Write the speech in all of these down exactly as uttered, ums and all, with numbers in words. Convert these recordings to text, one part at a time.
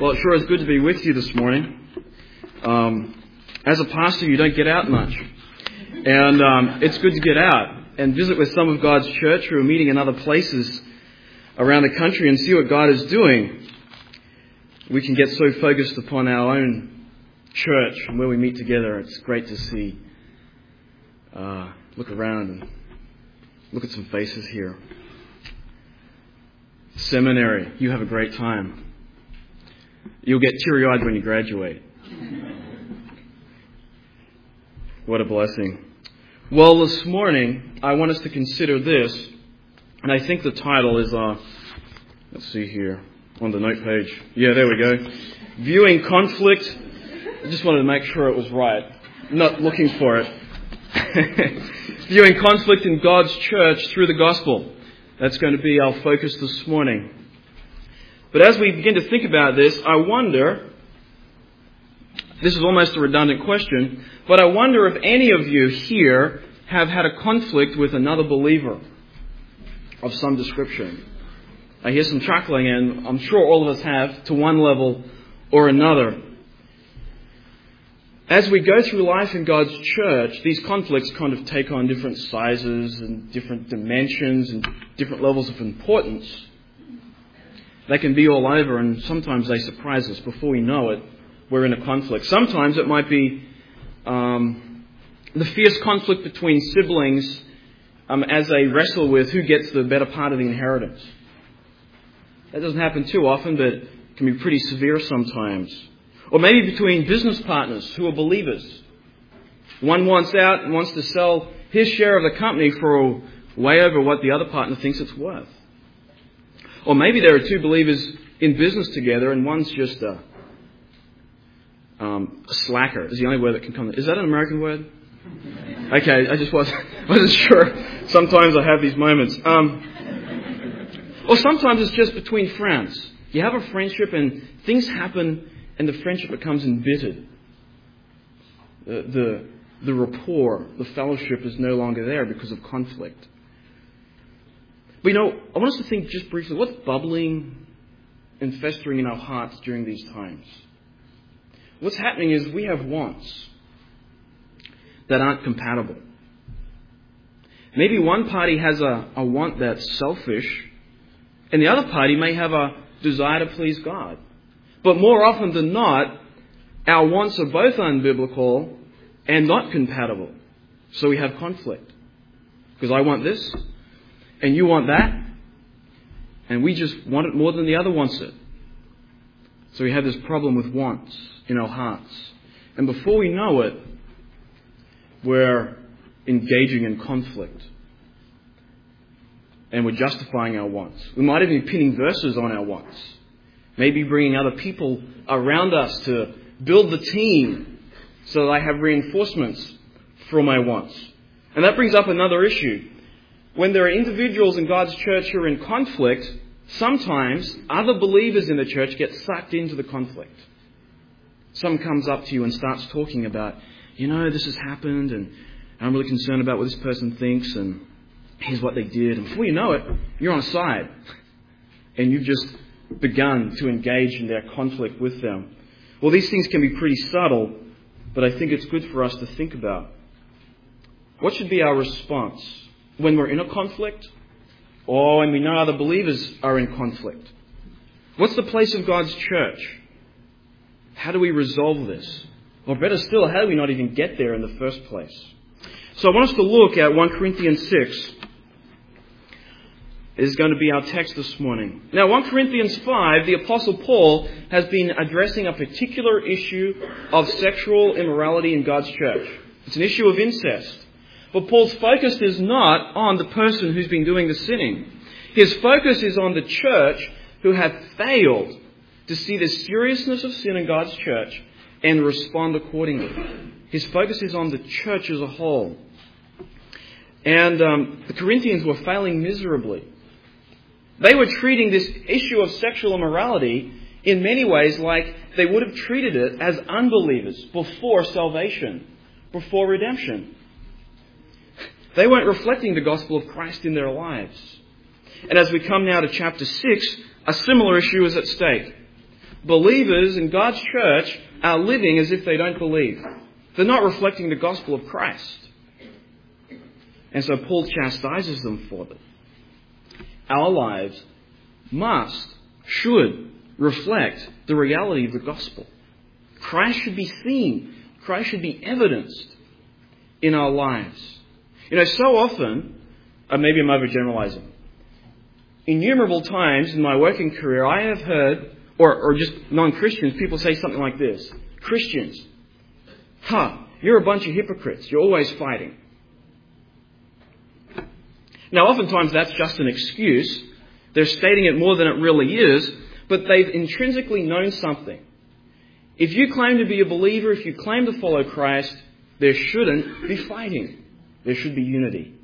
Well, it sure is good to be with you this morning. Um, as a pastor, you don't get out much. And um, it's good to get out and visit with some of God's church who are meeting in other places around the country and see what God is doing. We can get so focused upon our own church and where we meet together. It's great to see. Uh, look around and look at some faces here. Seminary, you have a great time. You'll get teary-eyed when you graduate. What a blessing. Well, this morning, I want us to consider this, and I think the title is, uh, let's see here, on the note page. Yeah, there we go. Viewing Conflict. I just wanted to make sure it was right. I'm not looking for it. Viewing conflict in God's church through the gospel. That's going to be our focus this morning. But as we begin to think about this, I wonder, this is almost a redundant question, but I wonder if any of you here have had a conflict with another believer of some description. I hear some chuckling, and I'm sure all of us have, to one level or another. As we go through life in God's church, these conflicts kind of take on different sizes and different dimensions and different levels of importance. They can be all over, and sometimes they surprise us. Before we know it, we're in a conflict. Sometimes it might be um, the fierce conflict between siblings um, as they wrestle with who gets the better part of the inheritance. That doesn't happen too often, but it can be pretty severe sometimes. Or maybe between business partners who are believers. One wants out and wants to sell his share of the company for way over what the other partner thinks it's worth. Or maybe there are two believers in business together and one's just a, um, a slacker is the only word that can come. Is that an American word? Okay, I just wasn't, wasn't sure. Sometimes I have these moments. Um, or sometimes it's just between friends. You have a friendship and things happen and the friendship becomes embittered. The, the, the rapport, the fellowship is no longer there because of conflict. But you know, I want us to think just briefly, what's bubbling and festering in our hearts during these times? What's happening is we have wants that aren't compatible. Maybe one party has a, a want that's selfish, and the other party may have a desire to please God. But more often than not, our wants are both unbiblical and not compatible. So we have conflict. Because I want this, and you want that, and we just want it more than the other wants it. So we have this problem with wants in our hearts. And before we know it, we're engaging in conflict. And we're justifying our wants. We might even be pinning verses on our wants. Maybe bringing other people around us to build the team so that I have reinforcements for my wants. And that brings up another issue. When there are individuals in God's church who are in conflict, sometimes other believers in the church get sucked into the conflict. Someone comes up to you and starts talking about, you know, this has happened and I'm really concerned about what this person thinks and here's what they did. And before you know it, you're on a side. And you've just begun to engage in their conflict with them. Well, these things can be pretty subtle, but I think it's good for us to think about. What should be our response when we're in a conflict or when we know other believers are in conflict? What's the place of God's church? How do we resolve this? Or better still, how do we not even get there in the first place? So I want us to look at First Corinthians six. Is going to be our text this morning. Now, First Corinthians five, the Apostle Paul has been addressing a particular issue of sexual immorality in God's church. It's an issue of incest. But Paul's focus is not on the person who's been doing the sinning. His focus is on the church who have failed to see the seriousness of sin in God's church and respond accordingly. His focus is on the church as a whole. And um, the Corinthians were failing miserably. They were treating this issue of sexual immorality in many ways like they would have treated it as unbelievers before salvation, before redemption. They weren't reflecting the gospel of Christ in their lives. And as we come now to chapter six, a similar issue is at stake. believers in God's church are living as if they don't believe. They're not reflecting the gospel of Christ. And so Paul chastises them for them. Our lives must, should reflect the reality of the gospel. Christ should be seen. Christ should be evidenced in our lives. You know, so often, uh, maybe I'm overgeneralizing, innumerable times in my working career, I have heard, or, or just non-Christians, people say something like this. Christians, huh, you're a bunch of hypocrites. You're always fighting. Now, oftentimes that's just an excuse. They're stating it more than it really is, but they've intrinsically known something. If you claim to be a believer, if you claim to follow Christ, there shouldn't be fighting. There should be unity.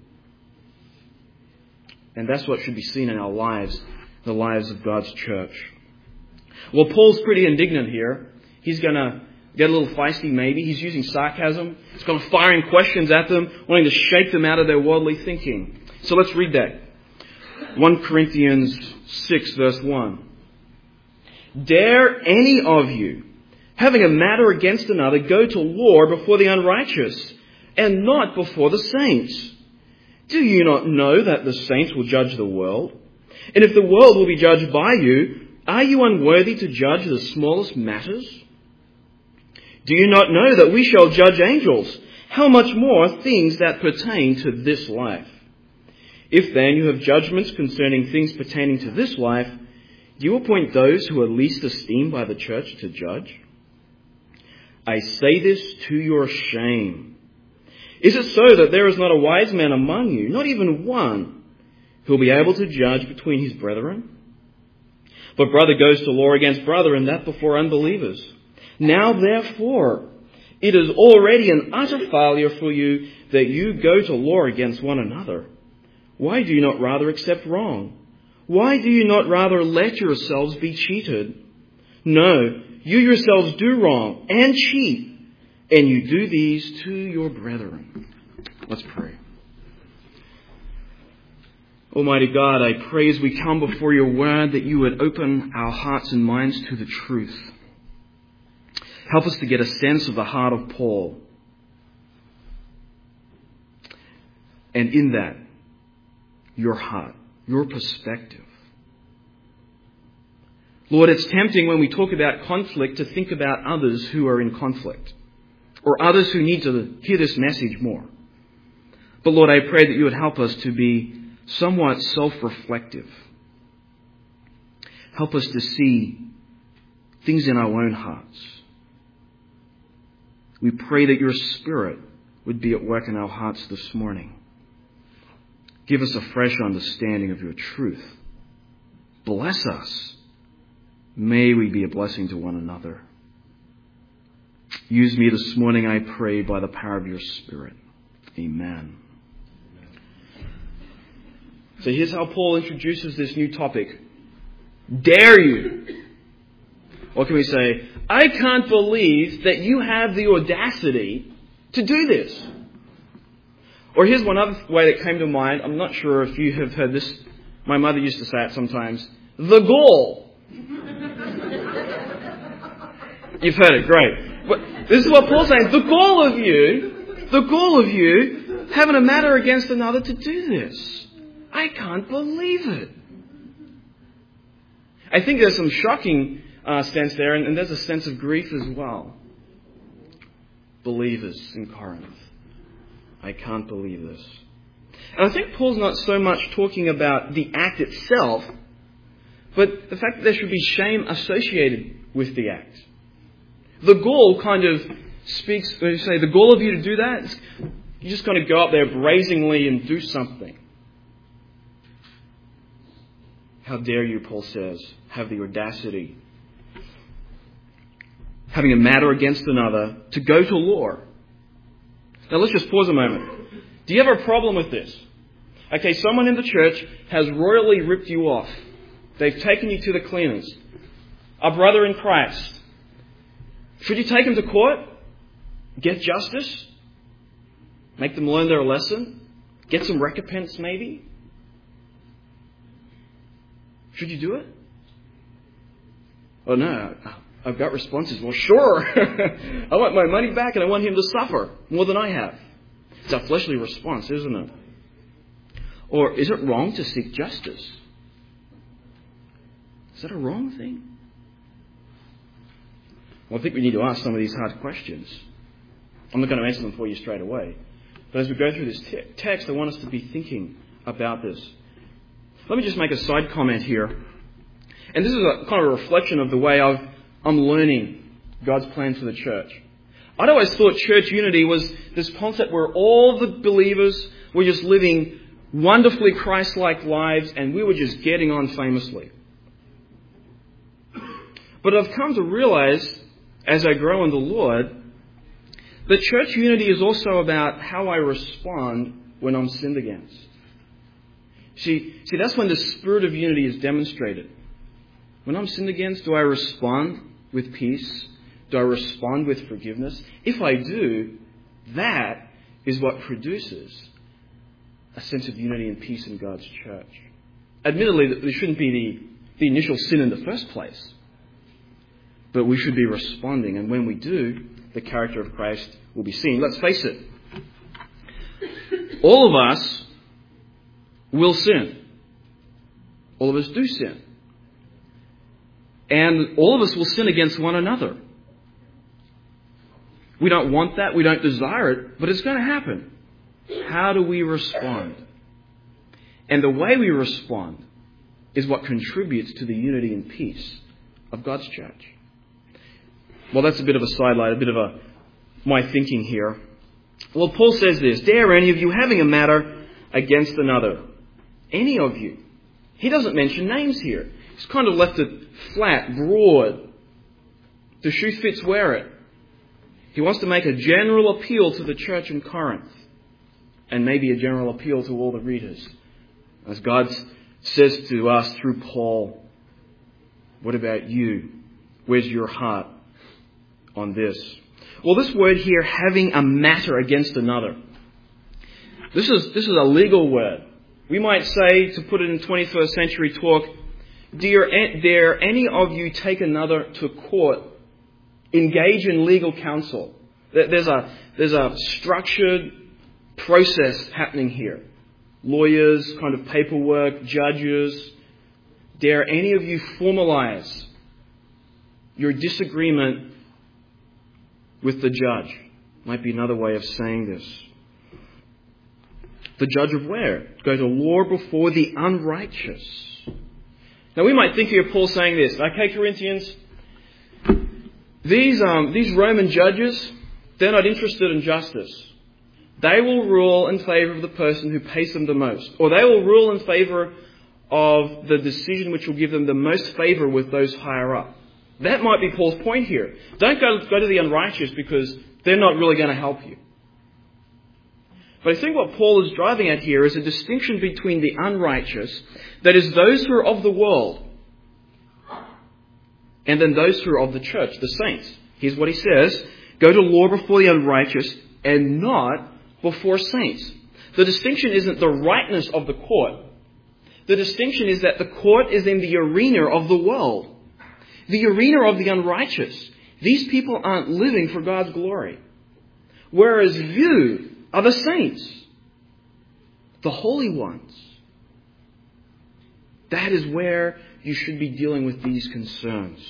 And that's what should be seen in our lives, the lives of God's church. Well, Paul's pretty indignant here. He's going to get a little feisty maybe. He's using sarcasm. He's kind of firing questions at them, wanting to shake them out of their worldly thinking. So let's read that. First Corinthians six verse one. Dare any of you, having a matter against another, go to war before the unrighteous, and not before the saints? Do you not know that the saints will judge the world? And if the world will be judged by you, are you unworthy to judge the smallest matters? Do you not know that we shall judge angels? How much more things that pertain to this life? If then you have judgments concerning things pertaining to this life, do you appoint those who are least esteemed by the church to judge? I say this to your shame. Is it so that there is not a wise man among you, not even one, who will be able to judge between his brethren? But brother goes to law against brother, and that before unbelievers. Now therefore, it is already an utter failure for you that you go to law against one another. Why do you not rather accept wrong? Why do you not rather let yourselves be cheated? No, you yourselves do wrong and cheat, and you do these to your brethren. Let's pray. Almighty God, I pray as we come before your word that you would open our hearts and minds to the truth. Help us to get a sense of the heart of Paul. And in that, your heart, your perspective. Lord, it's tempting when we talk about conflict to think about others who are in conflict, or others who need to hear this message more. But Lord, I pray that you would help us to be somewhat self-reflective. Help us to see things in our own hearts. We pray that your Spirit would be at work in our hearts this morning. Give us a fresh understanding of your truth. Bless us. May we be a blessing to one another. Use me this morning, I pray, by the power of your Spirit. Amen. So here's how Paul introduces this new topic. Dare you? What can we say? I can't believe that you have the audacity to do this. Or here's one other way that came to mind. I'm not sure if you have heard this. My mother used to say it sometimes. The gall. You've heard it, great. But this is what Paul's saying. The gall of you, the gall of you, having a matter against another to do this. I can't believe it. I think there's some shocking uh, sense there, and, and there's a sense of grief as well. Believers in Corinth. I can't believe this. And I think Paul's not so much talking about the act itself, but the fact that there should be shame associated with the act. The gall kind of speaks, when you say, the gall of you to do that, you're just going to go up there brazenly and do something. How dare you, Paul says, have the audacity, having a matter against another, to go to law. Now let's just pause a moment. Do you have a problem with this? Okay, someone in the church has royally ripped you off. They've taken you to the cleaners. A brother in Christ. Should you take them to court? Get justice? Make them learn their lesson? Get some recompense maybe? Should you do it? Oh no, I've got responses. Well, sure. I want my money back and I want him to suffer more than I have. It's a fleshly response, isn't it? Or is it wrong to seek justice? Is that a wrong thing? Well, I think we need to ask some of these hard questions. I'm not going to answer them for you straight away. But as we go through this te- text, I want us to be thinking about this. Let me just make a side comment here. And this is a kind of a reflection of the way I've, I'm learning God's plan for the church. I'd always thought church unity was this concept where all the believers were just living wonderfully Christ-like lives and we were just getting on famously. But I've come to realize, as I grow in the Lord, that church unity is also about how I respond when I'm sinned against. See, see, that's when the spirit of unity is demonstrated. When I'm sinned against, do I respond with peace? Do I respond with forgiveness? If I do, that is what produces a sense of unity and peace in God's church. Admittedly, there shouldn't be the, the initial sin in the first place. But we should be responding, and when we do, the character of Christ will be seen. Let's face it. All of us will sin. All of us do sin. And all of us will sin against one another. We don't want that, we don't desire it, but it's going to happen. How do we respond? And the way we respond is what contributes to the unity and peace of God's church. Well, that's a bit of a sidelight, a bit of a my thinking here. Well, Paul says this, dare any of you having a matter against another. Any of you. He doesn't mention names here. He's kind of left it flat, broad. The shoe fits, wear it. He wants to make a general appeal to the church in Corinth. And maybe a general appeal to all the readers. As God says to us through Paul, what about you? Where's your heart on this? Well, this word here, having a matter against another. This is, this is a legal word. We might say, to put it in twenty-first century talk, dare, dare any of you take another to court, engage in legal counsel. There's a, there's a structured process happening here. Lawyers, kind of paperwork, judges. Dare any of you formalize your disagreement with the judge? Might be another way of saying this. The judge of where? Go to law before the unrighteous. Now we might think here of Paul saying this. Okay, Corinthians, these, um, these Roman judges, they're not interested in justice. They will rule in favour of the person who pays them the most. Or they will rule in favour of the decision which will give them the most favour with those higher up. That might be Paul's point here. Don't go, go to the unrighteous because they're not really going to help you. But I think what Paul is driving at here is a distinction between the unrighteous, that is those who are of the world, and then those who are of the church, the saints. Here's what he says, go to law before the unrighteous and not before saints. The distinction isn't the rightness of the court. The distinction is that the court is in the arena of the world. The arena of the unrighteous. These people aren't living for God's glory. Whereas you are the saints, the holy ones. That is where you should be dealing with these concerns.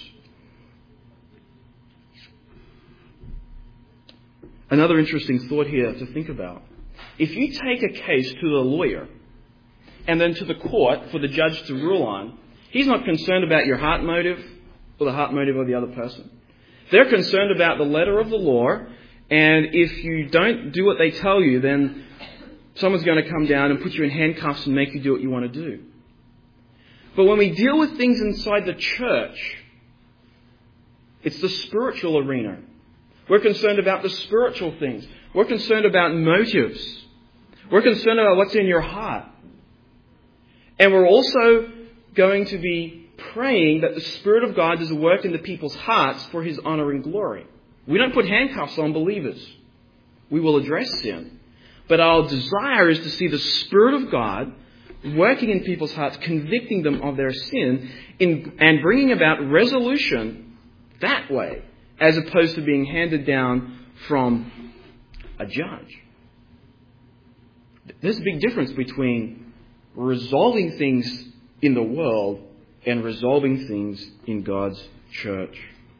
Another interesting thought here to think about. If you take a case to the lawyer and then to the court for the judge to rule on, he's not concerned about your heart motive or the heart motive of the other person. They're concerned about the letter of the law, and if you don't do what they tell you, then someone's going to come down and put you in handcuffs and make you do what you want to do. But when we deal with things inside the church, it's the spiritual arena. We're concerned about the spiritual things. We're concerned about motives. We're concerned about what's in your heart. And we're also going to be praying that the Spirit of God does a work in the people's hearts for His honour and glory. We don't put handcuffs on believers. We will address sin. But our desire is to see the Spirit of God working in people's hearts, convicting them of their sin, in, and bringing about resolution that way, as opposed to being handed down from a judge. There's a big difference between resolving things in the world and resolving things in God's church.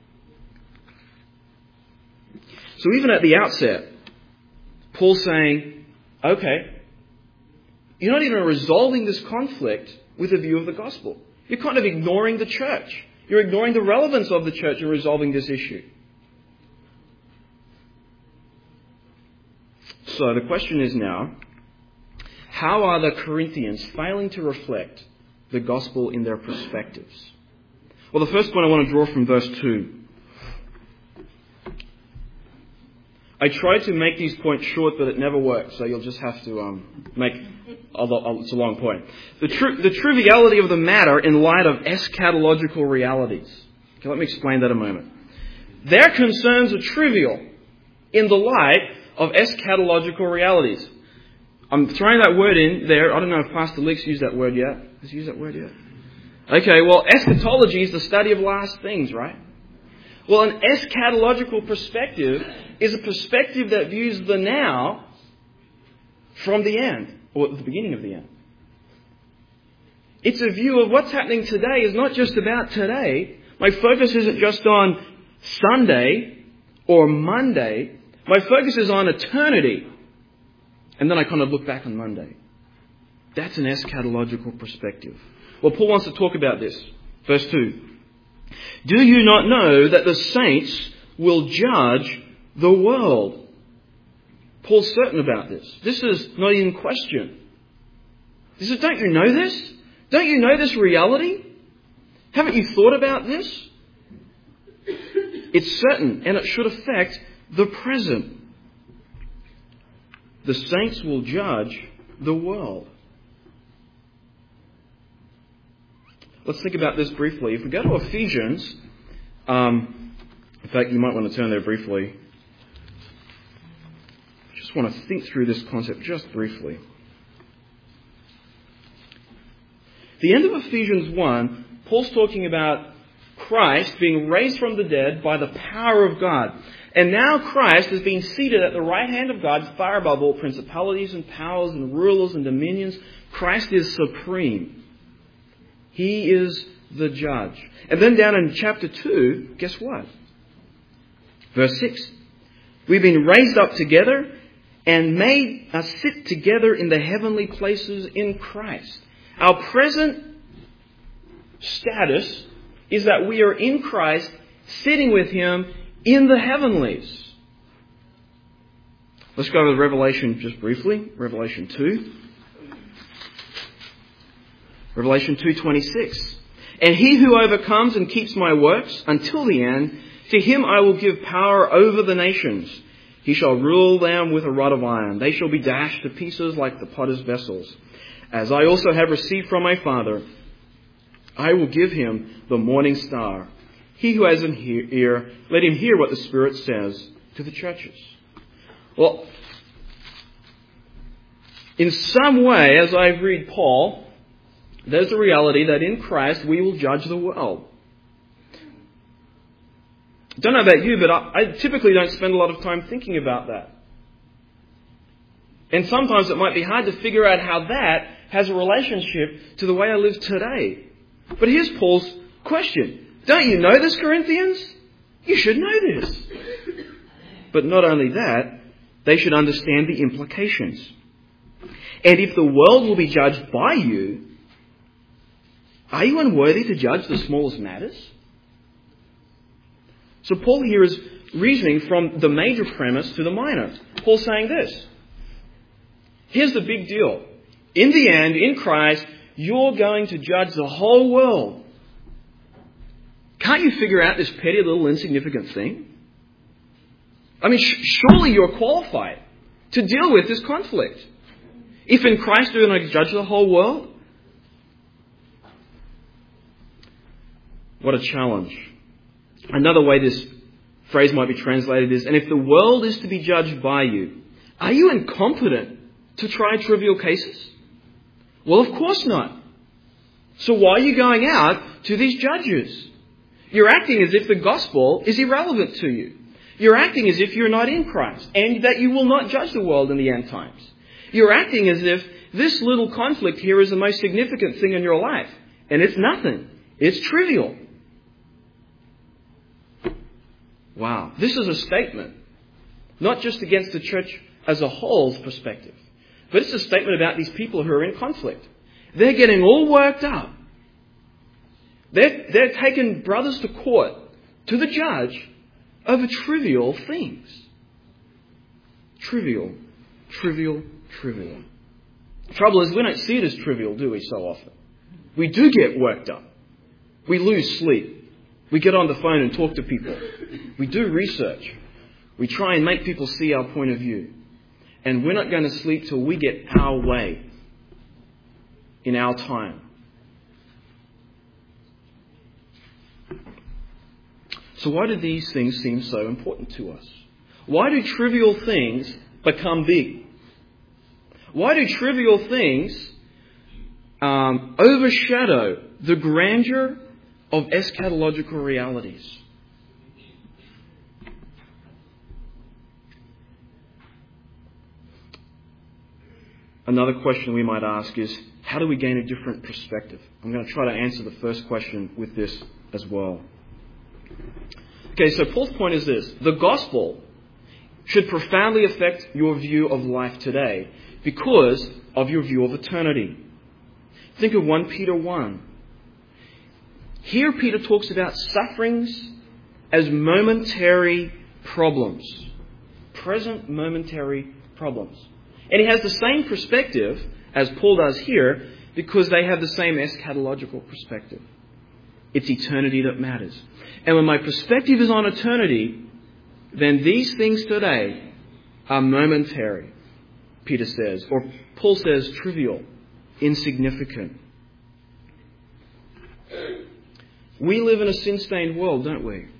So even at the outset, Paul's saying, okay, you're not even resolving this conflict with a view of the gospel. You're kind of ignoring the church. You're ignoring the relevance of the church in resolving this issue. So the question is now, how are the Corinthians failing to reflect the gospel in their perspectives? Well, the first point I want to draw from verse two. I tried to make these points short, but it never worked, so you'll just have to um, make... Although it's a long point. The, tr- the triviality of the matter in light of eschatological realities. Okay, let me explain that a moment. Their concerns are trivial in the light of eschatological realities. I'm throwing that word in there. I don't know if Pastor Leeks used that word yet. Has he used that word yet? Okay, well, eschatology is the study of last things, right? Well, an eschatological perspective is a perspective that views the now from the end, or the beginning of the end. It's a view of what's happening today is not just about today. My focus isn't just on Sunday or Monday. My focus is on eternity. And then I kind of look back on Monday. That's an eschatological perspective. Well, Paul wants to talk about this. Verse two. Do you not know that the saints will judge the world? Paul's certain about this. This is not even question. He says, don't you know this? Don't you know this reality? Haven't you thought about this? It's certain, and it should affect the present. The saints will judge the world. Let's think about this briefly. If we go to Ephesians, um, in fact, you might want to turn there briefly. I just want to think through this concept just briefly. The end of Ephesians one, Paul's talking about Christ being raised from the dead by the power of God. And now Christ has been seated at the right hand of God, far above all principalities and powers and rulers and dominions. Christ is supreme. He is the judge. And then down in chapter two, guess what? Verse six. We've been raised up together and made us sit together in the heavenly places in Christ. Our present status is that we are in Christ, sitting with Him in the heavenlies. Let's go to Revelation just briefly. Revelation two. Revelation two twenty-six. And he who overcomes and keeps my works until the end, to him I will give power over the nations. He shall rule them with a rod of iron. They shall be dashed to pieces like the potter's vessels. As I also have received from my Father, I will give him the morning star. He who has an ear, let him hear what the Spirit says to the churches. Well, in some way, as I read Paul, there's the reality that in Christ we will judge the world. I don't know about you, but I, I typically don't spend a lot of time thinking about that. And sometimes it might be hard to figure out how that has a relationship to the way I live today. But here's Paul's question. Don't you know this, Corinthians? You should know this. But not only that, they should understand the implications. And if the world will be judged by you, are you unworthy to judge the smallest matters? So Paul here is reasoning from the major premise to the minor. Paul's saying this. Here's the big deal. In the end, in Christ, you're going to judge the whole world. Can't you figure out this petty little insignificant thing? I mean, sh- surely you're qualified to deal with this conflict. If in Christ you're going to judge the whole world, what a challenge. Another way this phrase might be translated is, and if the world is to be judged by you, are you incompetent to try trivial cases? Well, of course not. So why are you going out to these judges? You're acting as if the gospel is irrelevant to you. You're acting as if you're not in Christ and that you will not judge the world in the end times. You're acting as if this little conflict here is the most significant thing in your life. And it's nothing. It's trivial. Wow. This is a statement, not just against the church as a whole's perspective, but it's a statement about these people who are in conflict. They're getting all worked up. They're, they're taking brothers to court, to the judge, over trivial things. Trivial, trivial, trivial. The trouble is we don't see it as trivial, do we, so often? We do get worked up. We lose sleep. We get on the phone and talk to people. We do research. We try and make people see our point of view. And we're not going to sleep till we get our way in our time. So why do these things seem so important to us? Why do trivial things become big? Why do trivial things um, overshadow the grandeur of eschatological realities? Another question we might ask is, how do we gain a different perspective? I'm going to try to answer the first question with this as well. Okay, so Paul's point is this. The gospel should profoundly affect your view of life today because of your view of eternity. Think of First Peter one. Here Peter talks about sufferings as momentary problems. Present momentary problems. And he has the same perspective as Paul does here because they have the same eschatological perspective. It's eternity that matters. And when my perspective is on eternity, then these things today are momentary, Peter says. Or Paul says trivial, insignificant. We live in a sin-stained world, don't we?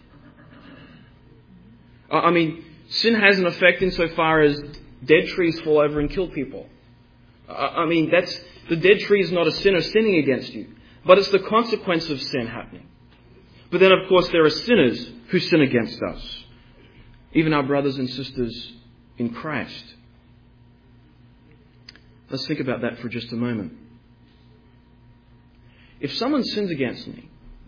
I mean, sin has an effect insofar as dead trees fall over and kill people. I mean, that's the dead tree is not a sinner sinning against you, but it's the consequence of sin happening. But then, of course, there are sinners who sin against us, even our brothers and sisters in Christ. Let's think about that for just a moment. If someone sins against me,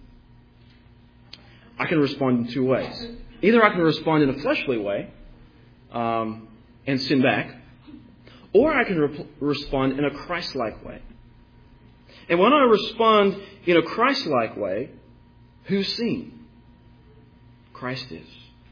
I can respond in two ways. Either I can respond in a fleshly way um, and sin back, or I can re- respond in a Christ-like way. And when I respond in a Christ-like way, who's seen? Christ is.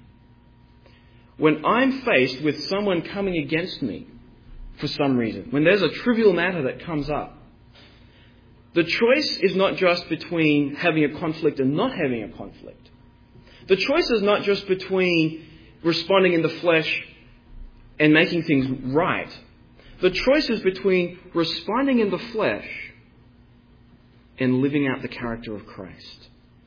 When I'm faced with someone coming against me for some reason, when there's a trivial matter that comes up, the choice is not just between having a conflict and not having a conflict. The choice is not just between responding in the flesh and making things right. The choice is between responding in the flesh and living out the character of Christ.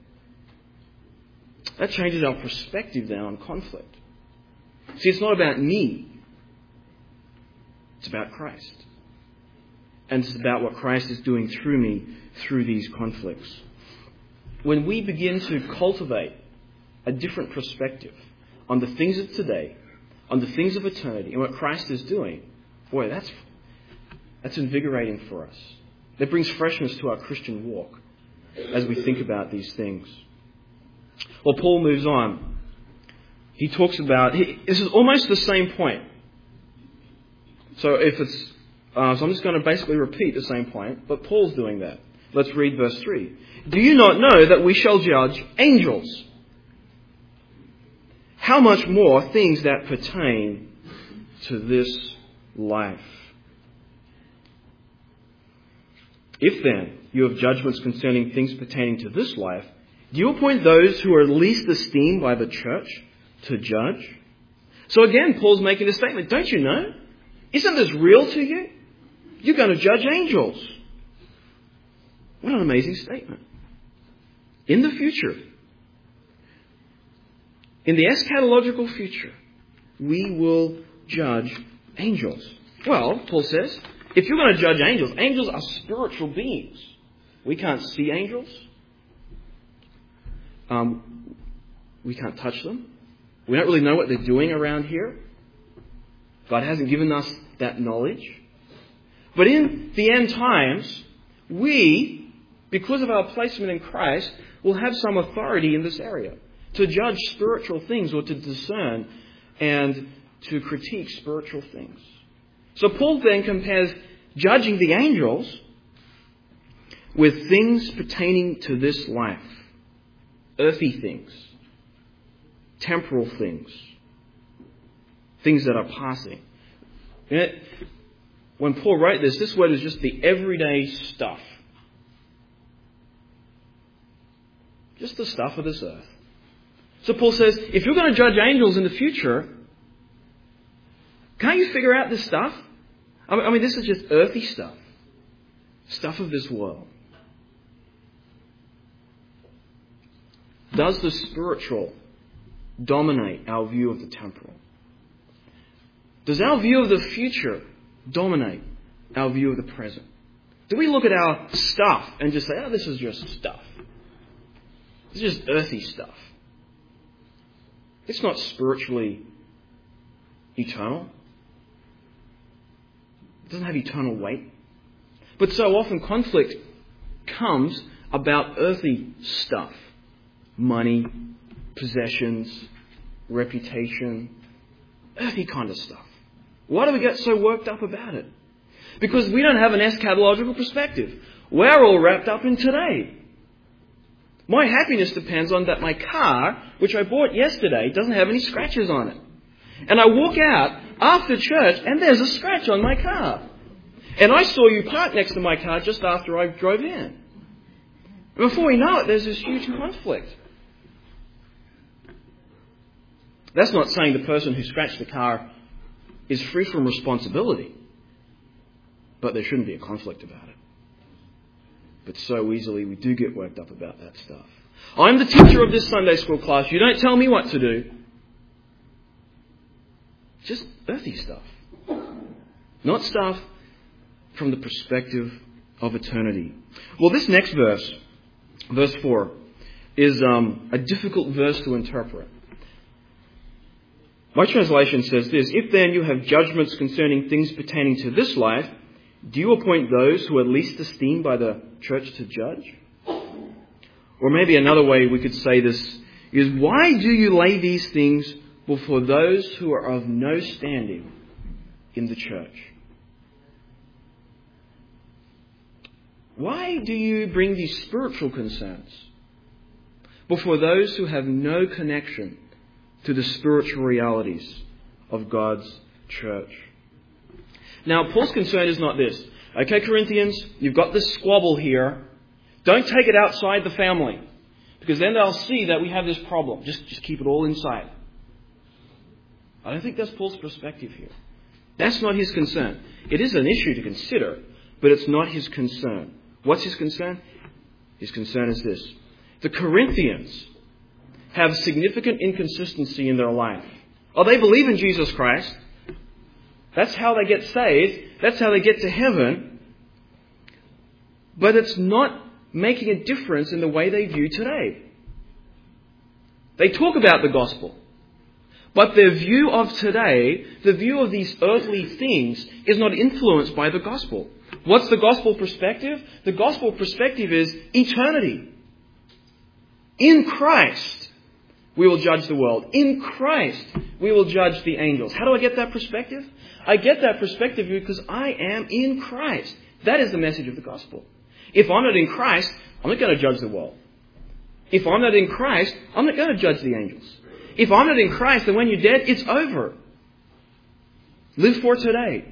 That changes our perspective then on conflict. See, it's not about me. It's about Christ. And it's about what Christ is doing through me through these conflicts. When we begin to cultivate a different perspective on the things of today, on the things of eternity, and what Christ is doing, boy, that's that's invigorating for us. That brings freshness to our Christian walk as we think about these things. Well, Paul moves on. He talks about, he, this is almost the same point. So if it's, uh, so I'm just going to basically repeat the same point, but Paul's doing that. Let's read verse three. Do you not know that we shall judge angels? How much more things that pertain to this life? If then you have judgments concerning things pertaining to this life, do you appoint those who are least esteemed by the church to judge? So again, Paul's making a statement. Don't you know? Isn't this real to you? You're going to judge angels. What an amazing statement. In the future, in the eschatological future, we will judge angels. Well, Paul says, if you're going to judge angels, angels are spiritual beings. We can't see angels. Um, we can't touch them. We don't really know what they're doing around here. God hasn't given us that knowledge. But in the end times, we, because of our placement in Christ, will have some authority in this area to judge spiritual things or to discern and to critique spiritual things. So Paul then compares judging the angels with things pertaining to this life. Earthy things. Temporal things. Things that are passing. You know, when Paul wrote this, this word is just the everyday stuff. Just the stuff of this earth. So Paul says, if you're going to judge angels in the future, can't you figure out this stuff? I mean, this is just earthy stuff. Stuff of this world. Does the spiritual dominate our view of the temporal? Does our view of the future dominate our view of the present? Do we look at our stuff and just say, oh, this is just stuff. It's just earthy stuff. It's not spiritually eternal. It doesn't have eternal weight. But so often conflict comes about earthy stuff. Money, possessions, reputation, earthy kind of stuff. Why do we get so worked up about it? Because we don't have an eschatological perspective. We're all wrapped up in today. My happiness depends on that my car, which I bought yesterday, doesn't have any scratches on it. And I walk out after church and there's a scratch on my car. And I saw you park next to my car just after I drove in. And before we know it, there's this huge conflict. That's not saying the person who scratched the car is free from responsibility. But there shouldn't be a conflict about it. But so easily we do get worked up about that stuff. I'm the teacher of this Sunday school class. You don't tell me what to do. Just earthy stuff. Not stuff from the perspective of eternity. Well, this next verse, verse four, is um, a difficult verse to interpret. My translation says this: if then you have judgments concerning things pertaining to this life, do you appoint those who are least esteemed by the church to judge? Or maybe another way we could say this is, why do you lay these things before those who are of no standing in the church? Why do you bring these spiritual concerns before those who have no connection to the spiritual realities of God's church? Now, Paul's concern is not this. Okay, Corinthians, you've got this squabble here. Don't take it outside the family, because then they'll see that we have this problem. Just, just keep it all inside. I don't think that's Paul's perspective here. That's not his concern. It is an issue to consider, but it's not his concern. What's his concern? His concern is this: the Corinthians have significant inconsistency in their life. Oh, they believe in Jesus Christ. That's how they get saved. That's how they get to heaven. But it's not making a difference in the way they view today. They talk about the gospel. But their view of today, the view of these earthly things, is not influenced by the gospel. What's the gospel perspective? The gospel perspective is eternity. In Christ, we will judge the world. In Christ, we will judge the angels. How do I get that perspective? I get that perspective because I am in Christ. That is the message of the gospel. If I'm not in Christ, I'm not going to judge the world. If I'm not in Christ, I'm not going to judge the angels. If I'm not in Christ, then when you're dead, it's over. Live for today.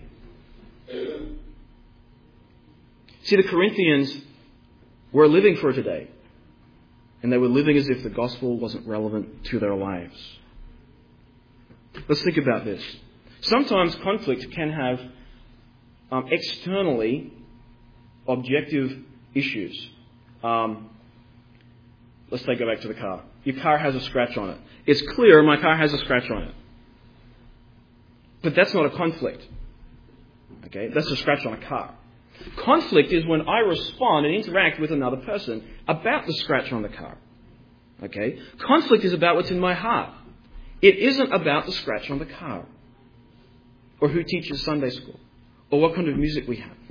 See, the Corinthians were living for today. And they were living as if the gospel wasn't relevant to their lives. Let's think about this. Sometimes conflict can have um, externally objective issues. Um, let's take go back to the car. Your car has a scratch on it. It's clear my car has a scratch on it. But that's not a conflict. Okay, that's a scratch on a car. Conflict is when I respond and interact with another person about the scratch on the car. Okay, conflict is about what's in my heart. It isn't about the scratch on the car, or who teaches Sunday school, or what kind of music we have.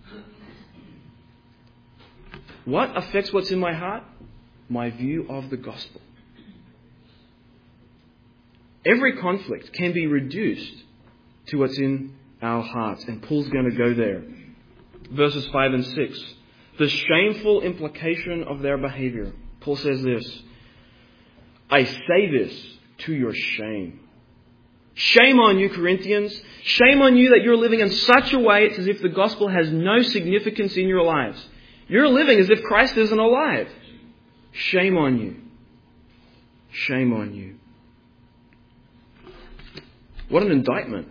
What affects what's in my heart? My view of the gospel. Every conflict can be reduced to what's in our hearts, and Paul's going to go there. Verses five and six. The shameful implication of their behavior. Paul says this, I say this to your shame. Shame on you, Corinthians. Shame on you that you're living in such a way it's as if the gospel has no significance in your lives. You're living as if Christ isn't alive. Shame on you. Shame on you. What an indictment.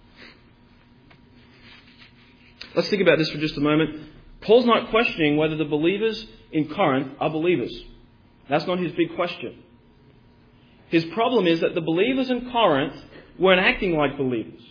Let's think about this for just a moment. Paul's not questioning whether the believers in Corinth are believers. That's not his big question. His problem is that the believers in Corinth weren't acting like believers.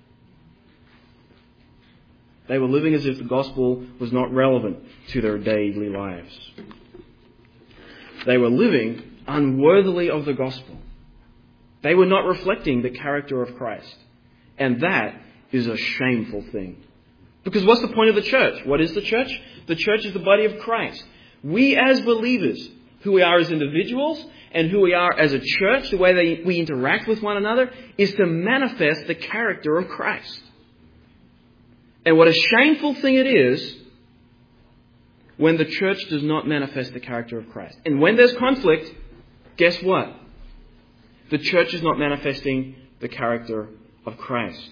They were living as if the gospel was not relevant to their daily lives. They were living unworthily of the gospel. They were not reflecting the character of Christ. And that is a shameful thing. Because what's the point of the church? What is the church? The church is the body of Christ. We as believers, who we are as individuals and who we are as a church, the way that we interact with one another, is to manifest the character of Christ. And what a shameful thing it is when the church does not manifest the character of Christ. And when there's conflict, guess what? The church is not manifesting the character of Christ.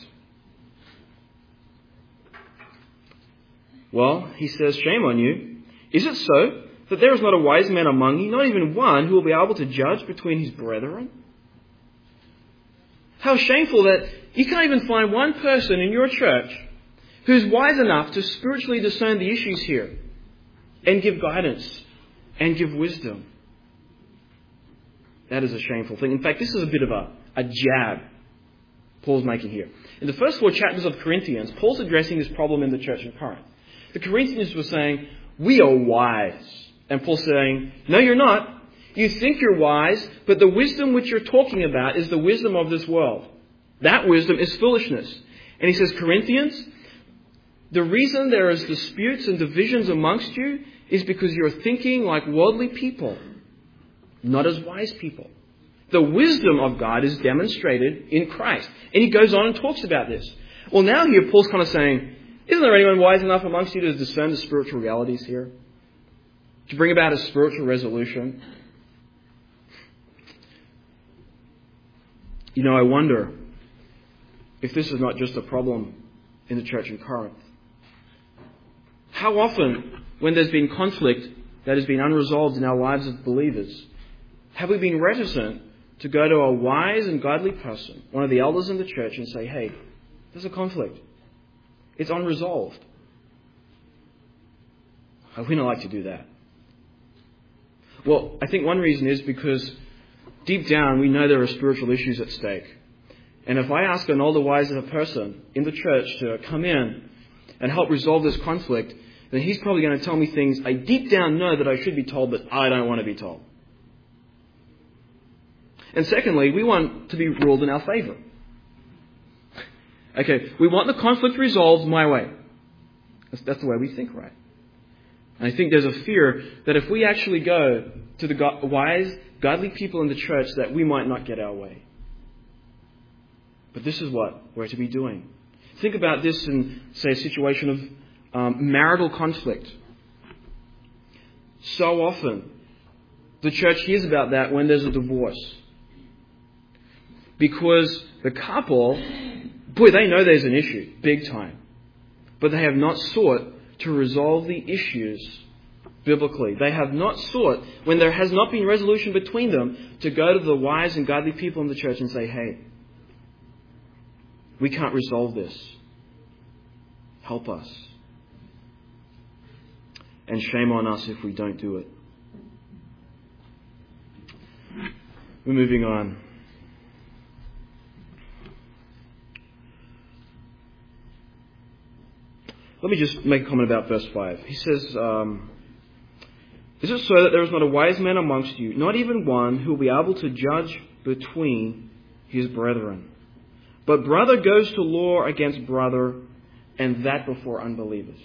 Well, he says, shame on you. Is it so that there is not a wise man among you, not even one, who will be able to judge between his brethren? How shameful that you can't even find one person in your church who's wise enough to spiritually discern the issues here and give guidance and give wisdom. That is a shameful thing. In fact, this is a bit of a, a jab Paul's making here. In the first four chapters of Corinthians, Paul's addressing this problem in the church in Corinth. The Corinthians were saying, we are wise. And Paul's saying, no, you're not. You think you're wise, but the wisdom which you're talking about is the wisdom of this world. That wisdom is foolishness. And he says, Corinthians, the reason there is disputes and divisions amongst you is because you're thinking like worldly people, not as wise people. The wisdom of God is demonstrated in Christ. And he goes on and talks about this. Well, now here Paul's kind of saying, isn't there anyone wise enough amongst you to discern the spiritual realities here? To bring about a spiritual resolution? You know, I wonder if this is not just a problem in the church in Corinth. How often, when there's been conflict that has been unresolved in our lives as believers, have we been reticent to go to a wise and godly person, one of the elders in the church, and say, hey, there's a conflict. It's unresolved. We don't like to do that. Well, I think one reason is because deep down we know there are spiritual issues at stake. And if I ask an older, wiser person in the church to come in and help resolve this conflict, then he's probably going to tell me things I deep down know that I should be told, but I don't want to be told. And secondly, we want to be ruled in our favour. Okay, we want the conflict resolved my way. That's, that's the way we think, right? And I think there's a fear that if we actually go to the go- wise, godly people in the church, that we might not get our way. But this is what we're to be doing. Think about this in, say, a situation of um, marital conflict. So often, the church hears about that when there's a divorce. Because the couple, boy, they know there's an issue, big time. But they have not sought to resolve the issues biblically. They have not sought, when there has not been resolution between them, to go to the wise and godly people in the church and say, hey, we can't resolve this. Help us. And shame on us if we don't do it. We're moving on. let me just make a comment about verse five. He says, um, is it so that there is not a wise man amongst you, not even one who will be able to judge between his brethren? But brother goes to law against brother, and that before unbelievers.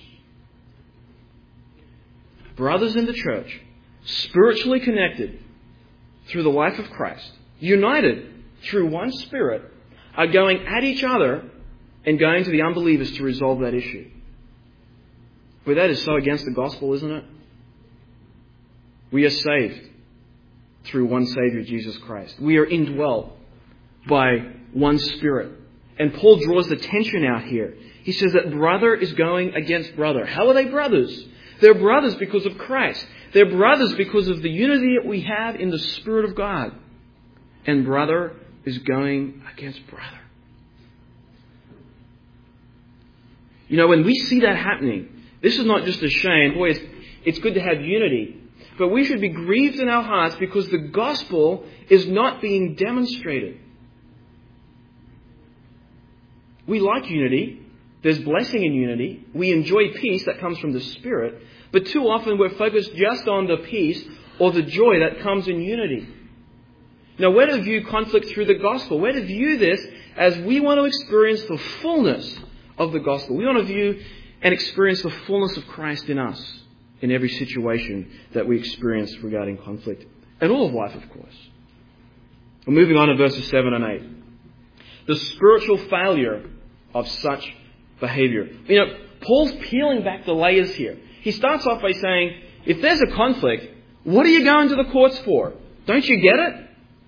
Brothers in the church, spiritually connected through the life of Christ, united through one Spirit, are going at each other and going to the unbelievers to resolve that issue. But that is so against the gospel, isn't it? We are saved through one Saviour, Jesus Christ. We are indwelt by one Spirit. And Paul draws the tension out here. He says that brother is going against brother. How are they brothers? They're brothers because of Christ. They're brothers because of the unity that we have in the Spirit of God. And brother is going against brother. You know, when we see that happening, this is not just a shame. Boy, it's, it's good to have unity. But we should be grieved in our hearts because the gospel is not being demonstrated. We like unity. There's blessing in unity. We enjoy peace that comes from the Spirit. But too often we're focused just on the peace or the joy that comes in unity. Now, we're to view conflict through the gospel. We're to view this as we want to experience the fullness of the gospel. We want to view and experience the fullness of Christ in us in every situation that we experience regarding conflict. And all of life, of course. We're moving on to verses seven and eight. The spiritual failure of such behavior. You know, Paul's peeling back the layers here. He starts off by saying, if there's a conflict, what are you going to the courts for? Don't you get it?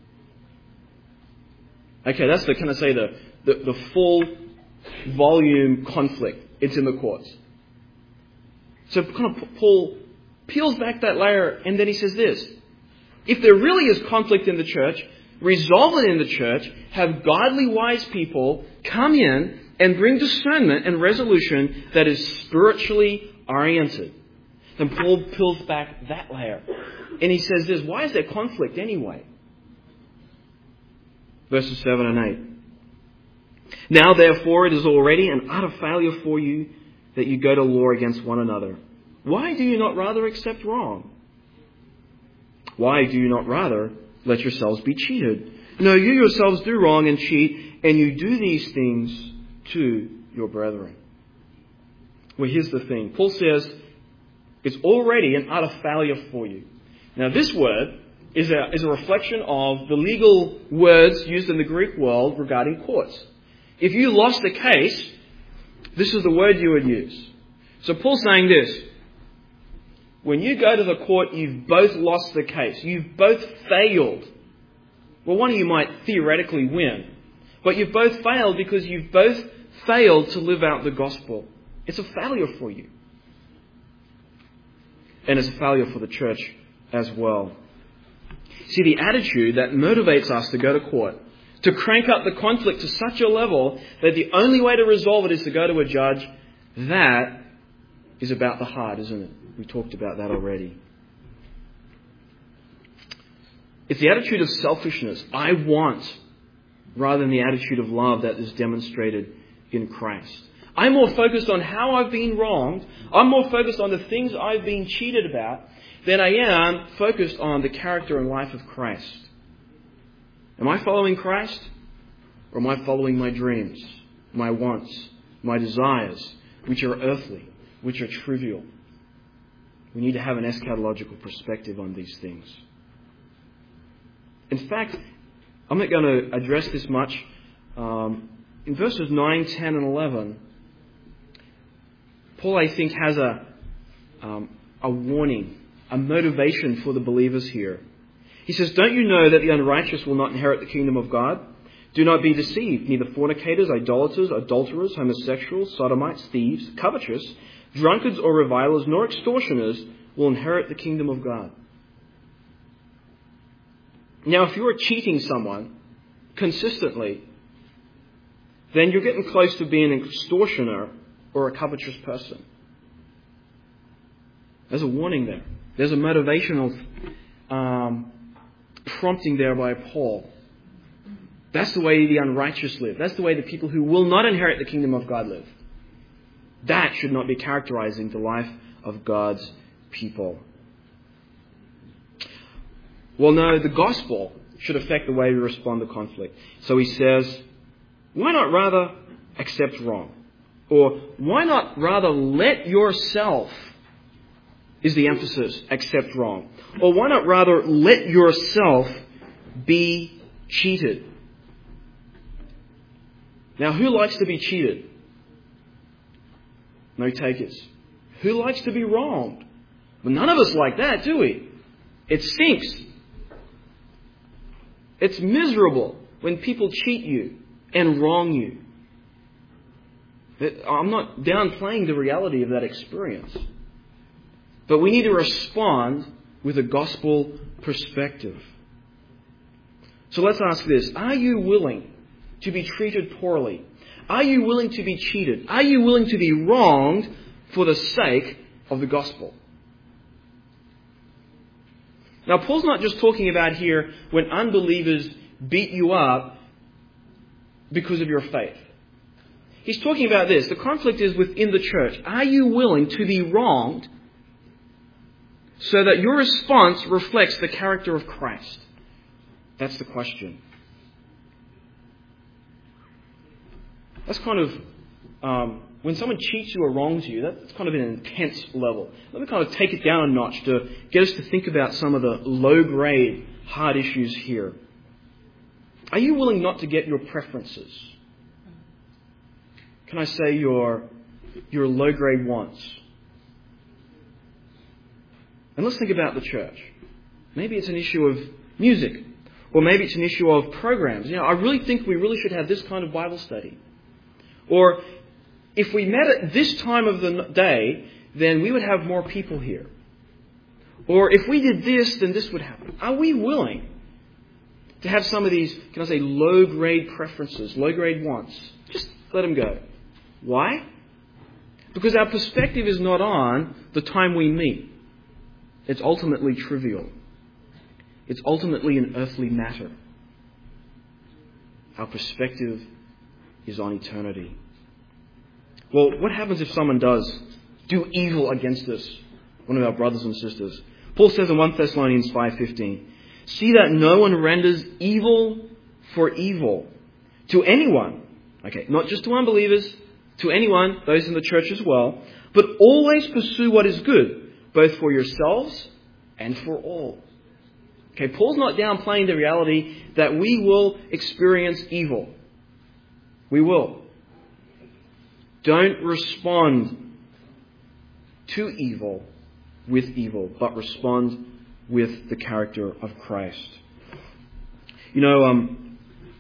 Okay, that's the, can I say, the, the, the full volume conflict. It's in the courts. So kind of Paul peels back that layer and then he says this. If there really is conflict in the church, resolve it in the church, have godly, wise people come in and bring discernment and resolution that is spiritually oriented. Then Paul peels back that layer. And he says this, why is there conflict anyway? Verses seven and eight. Now therefore it is already an utter failure for you that you go to law against one another. Why do you not rather accept wrong? Why do you not rather let yourselves be cheated? No, you yourselves do wrong and cheat, and you do these things to your brethren. Well, here's the thing. Paul says it's already an utter failure for you. Now, this word is a, is a reflection of the legal words used in the Greek world regarding courts. If you lost a case, this is the word you would use. So Paul's saying this. When you go to the court, you've both lost the case. You've both failed. Well, one of you might theoretically win. But you've both failed because you've both failed to live out the gospel. It's a failure for you. And it's a failure for the church as well. See, the attitude that motivates us to go to court, to crank up the conflict to such a level that the only way to resolve it is to go to a judge, that is about the heart, isn't it? We talked about that already. It's the attitude of selfishness. I want, rather than the attitude of love that is demonstrated in Christ. I'm more focused on how I've been wronged. I'm more focused on the things I've been cheated about than I am focused on the character and life of Christ. Am I following Christ? Or am I following my dreams, my wants, my desires, which are earthly, which are trivial? We need to have an eschatological perspective on these things. In fact, I'm not going to address this much. Um, in verses nine, ten, and eleven, Paul, I think, has a, um, a warning, a motivation for the believers here. He says, don't you know that the unrighteous will not inherit the kingdom of God? Do not be deceived. Neither fornicators, idolaters, adulterers, homosexuals, sodomites, thieves, covetous, drunkards or revilers, nor extortioners will inherit the kingdom of God. Now, if you're cheating someone consistently, then you're getting close to being an extortioner or a covetous person. There's a warning there. There's a motivational um, prompting there by Paul. That's the way the unrighteous live. That's the way the people who will not inherit the kingdom of God live. That should not be characterizing the life of God's people. Well, no, the gospel should affect the way we respond to conflict. So he says, why not rather accept wrong? Or why not rather let yourself, is the emphasis, accept wrong? Or why not rather let yourself be cheated? Now, who likes to be cheated? No takers. Who likes to be wronged? Well, none of us like that, do we? It stinks. It's miserable when people cheat you and wrong you. I'm not downplaying the reality of that experience. But we need to respond with a gospel perspective. So let's ask this. Are you willing to be treated poorly? Are you willing to be cheated? Are you willing to be wronged for the sake of the gospel? Now, Paul's not just talking about here when unbelievers beat you up because of your faith. He's talking about this. The conflict is within the church. Are you willing to be wronged so that your response reflects the character of Christ? That's the question. That's kind of, um, when someone cheats you or wrongs you, that's kind of an intense level. Let me kind of take it down a notch to get us to think about some of the low-grade, hard issues here. Are you willing not to get your preferences? Can I say your, your low-grade wants? And let's think about the church. Maybe it's an issue of music. Or maybe it's an issue of programs. You know, I really think we really should have this kind of Bible study. Or if we met at this time of the day, then we would have more people here. Or if we did this, then this would happen. Are we willing to have some of these, can I say, low-grade preferences, low-grade wants? Just let them go. Why? Because our perspective is not on the time we meet. It's ultimately trivial. It's ultimately an earthly matter. Our perspective is on eternity. Well, what happens if someone does do evil against us, one of our brothers and sisters? Paul says in First Thessalonians five fifteen, see that no one renders evil for evil to anyone. Okay, not just to unbelievers, to anyone, those in the church as well, but always pursue what is good, both for yourselves and for all. Okay, Paul's not downplaying the reality that we will experience evil. We will. Don't respond to evil with evil, but respond with the character of Christ. You know, um,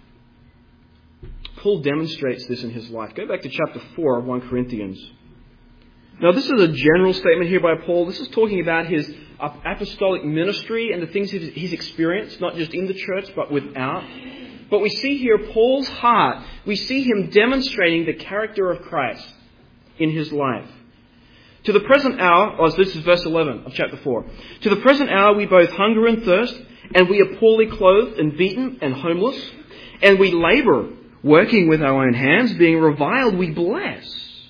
Paul demonstrates this in his life. Go back to chapter four of First Corinthians. Now, this is a general statement here by Paul. This is talking about his apostolic ministry and the things he's experienced, not just in the church, but without. But we see here Paul's heart. We see him demonstrating the character of Christ in his life. To the present hour, oh, this is verse eleven of chapter four. To the present hour we both hunger and thirst, and we are poorly clothed and beaten and homeless, and we labour, working with our own hands, being reviled, we bless.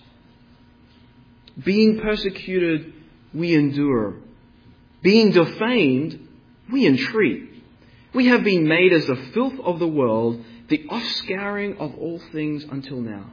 Being persecuted, we endure. Being defamed, we entreat. We have been made as the filth of the world, the offscouring of all things until now.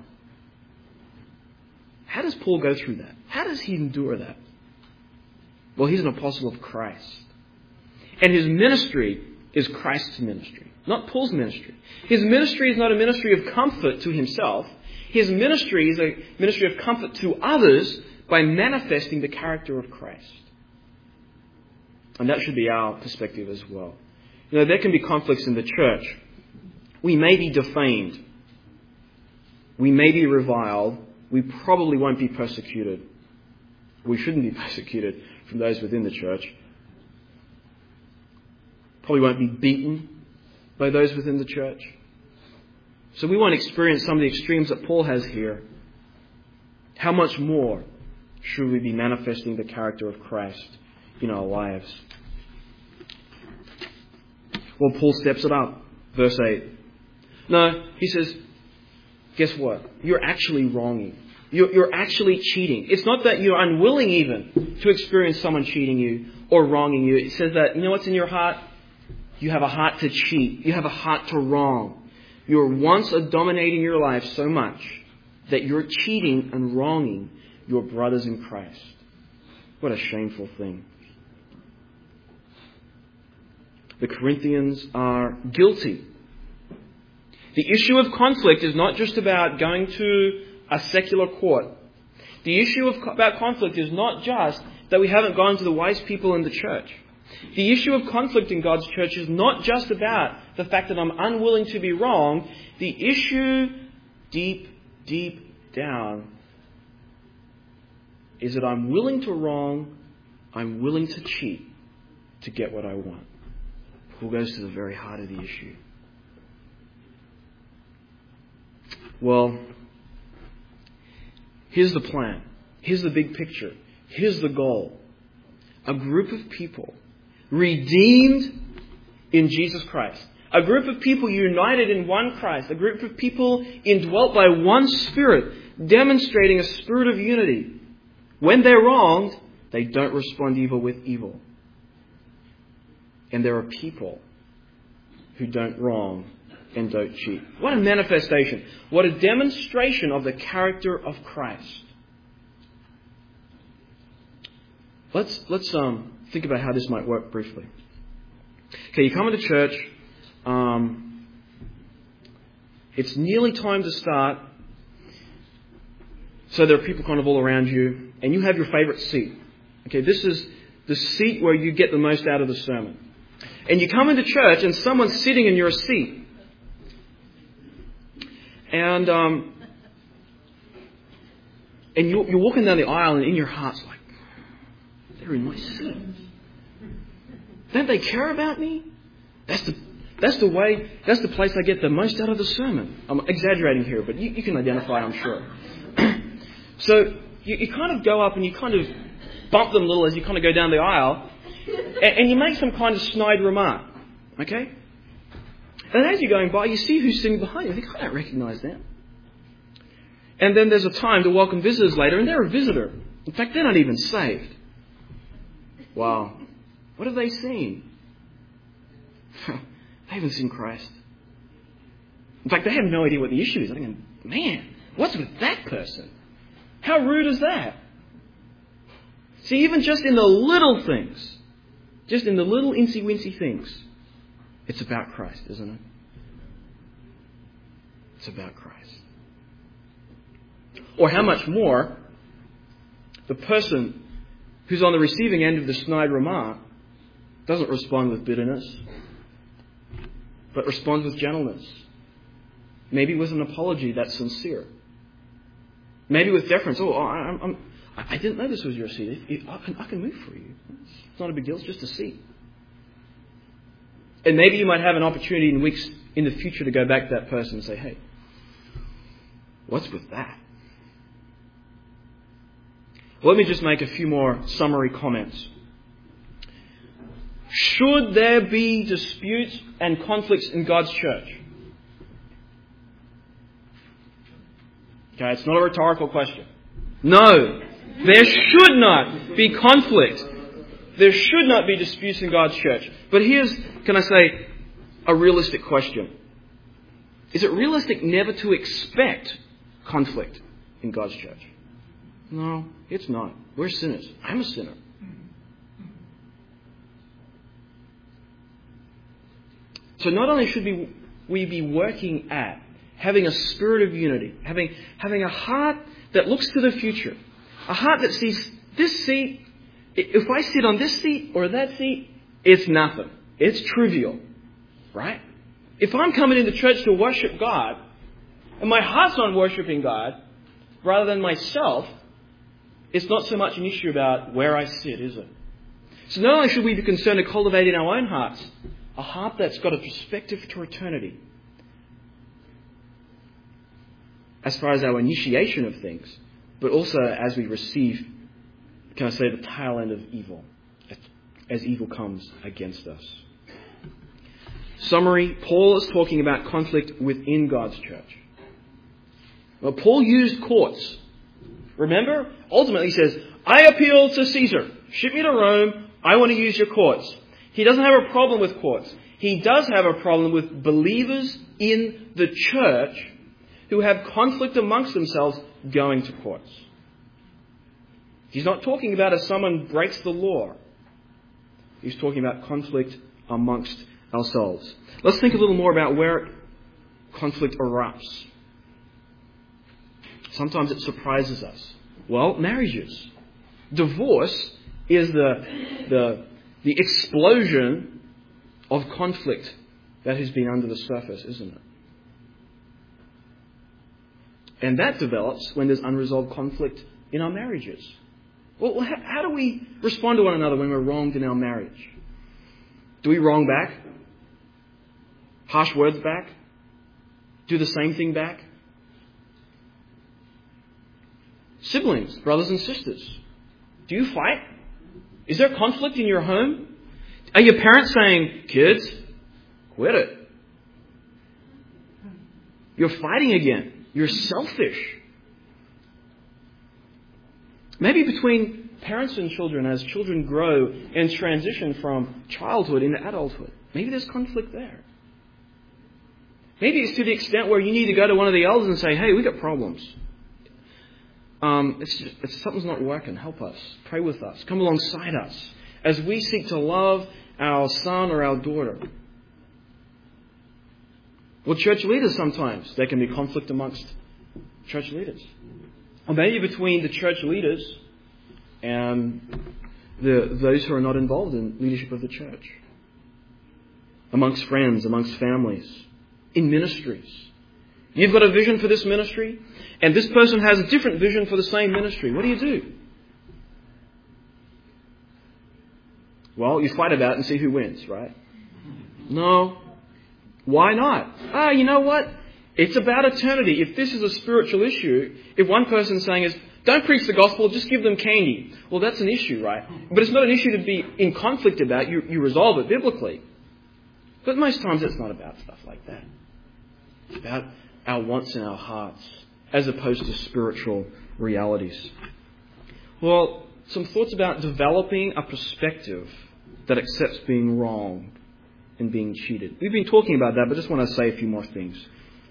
How does Paul go through that? How does he endure that? Well, he's an apostle of Christ. And his ministry is Christ's ministry, not Paul's ministry. His ministry is not a ministry of comfort to himself. His ministry is a ministry of comfort to others by manifesting the character of Christ. And that should be our perspective as well. You know, there can be conflicts in the church. We may be defamed. We may be reviled. We probably won't be persecuted. We shouldn't be persecuted from those within the church. Probably won't be beaten by those within the church. So we won't experience some of the extremes that Paul has here. How much more should we be manifesting the character of Christ in our lives? Well, Paul steps it up. Verse eight. No, he says, guess what? You're actually wronging. You're, you're actually cheating. It's not that you're unwilling even to experience someone cheating you or wronging you. It says that, you know what's in your heart? You have a heart to cheat. You have a heart to wrong. Your wants are dominating your life so much that you're cheating and wronging your brothers in Christ. What a shameful thing. The Corinthians are guilty. The issue of conflict is not just about going to a secular court. The issue of, about conflict is not just that we haven't gone to the wise people in the church. The issue of conflict in God's church is not just about the fact that I'm unwilling to be wrong. The issue deep, deep down is that I'm willing to wrong, I'm willing to cheat to get what I want. Paul goes to the very heart of the issue. Well, here's the plan. Here's the big picture. Here's the goal. A group of people redeemed in Jesus Christ. A group of people united in one Christ. A group of people indwelt by one Spirit, demonstrating a spirit of unity. When they're wronged, they don't respond evil with evil. And there are people who don't wrong and don't cheat. What a manifestation. What a demonstration of the character of Christ. Let's let's um, think about how this might work briefly. Okay, you come into church. Um, it's nearly time to start. So there are people kind of all around you, and you have your favourite seat. Okay, this is the seat where you get the most out of the sermon. And you come into church, and someone's sitting in your seat. And um, and you're, you're walking down the aisle, and in your heart's like, they're in my seat. Don't they care about me? That's the that's the way. That's the place I get the most out of the sermon. I'm exaggerating here, but you, you can identify, I'm sure. So you, you kind of go up and you kind of bump them a little as you kind of go down the aisle, and, and you make some kind of snide remark. Okay? And as you're going by, you see who's sitting behind you. You think, I don't recognise them. And then there's a time to welcome visitors later, and they're a visitor. In fact, they're not even saved. Wow. What have they seen? They haven't seen Christ. In fact, they have no idea what the issue is. I'm thinking, man, what's with that person? How rude is that? See, even just in the little things, just in the little incy-wincy things, it's about Christ, isn't it? It's about Christ. Or how much more the person who's on the receiving end of the snide remark doesn't respond with bitterness, but responds with gentleness. Maybe with an apology that's sincere. Maybe with deference. Oh, I'm, I'm, I didn't know this was your seat. I can, I can move for you. It's not a big deal. It's just a seat. And maybe you might have an opportunity in weeks in the future to go back to that person and say, hey, what's with that? Let me just make a few more summary comments. Should there be disputes and conflicts in God's church? Okay, it's not a rhetorical question. No, there should not be conflict. There should not be disputes in God's church. But here's, can I say, a realistic question. Is it realistic never to expect conflict in God's church? No, it's not. We're sinners. I'm a sinner. So not only should we, we be working at having a spirit of unity, having, having a heart that looks to the future, a heart that sees this seat, if I sit on this seat or that seat, it's nothing. It's trivial, right? If I'm coming into church to worship God, and my heart's on worshiping God, rather than myself, it's not so much an issue about where I sit, is it? So not only should we be concerned to cultivate in our own hearts a heart that's got a perspective to eternity, as far as our initiation of things, but also as we receive, can I say, the tail end of evil, as evil comes against us. Summary, Paul is talking about conflict within God's church. Well, Paul used courts Remember? Ultimately he says, I appeal to Caesar. Ship me to Rome. I want to use your courts. He doesn't have a problem with courts. He does have a problem with believers in the church who have conflict amongst themselves going to courts. He's not talking about if someone breaks the law. He's talking about conflict amongst ourselves. Let's think a little more about where conflict erupts. Sometimes it surprises us. Well, marriages. Divorce is the, the, the explosion of conflict that has been under the surface, isn't it? And that develops when there's unresolved conflict in our marriages. Well, how, how do we respond to one another when we're wronged in our marriage? Do we wrong back? Harsh words back? Do the same thing back? Siblings, brothers and sisters, do you fight? Is there conflict in your home? Are your parents saying, kids, quit it? You're fighting again. You're selfish. Maybe between parents and children, as children grow and transition from childhood into adulthood, maybe there's conflict there. Maybe it's to the extent where you need to go to one of the elders and say, hey, we've got problems. Um, it's, just, it's something's not working. Help us. Pray with us. Come alongside us as we seek to love our son or our daughter. Well, church leaders sometimes, there can be conflict amongst church leaders. Or maybe between the church leaders and the, those who are not involved in leadership of the church. Amongst friends, amongst families, in ministries. You've got a vision for this ministry, and this person has a different vision for the same ministry. What do you do? Well, you fight about it and see who wins, right? No. Why not? Ah, you know what? It's about eternity. If this is a spiritual issue, if one person's saying is, don't preach the gospel, just give them candy. Well, that's an issue, right? But it's not an issue to be in conflict about. You, you resolve it biblically. But most times it's not about stuff like that. It's about our wants in our hearts, as opposed to spiritual realities. Well, some thoughts about developing a perspective that accepts being wrong and being cheated. We've been talking about that, but I just want to say a few more things.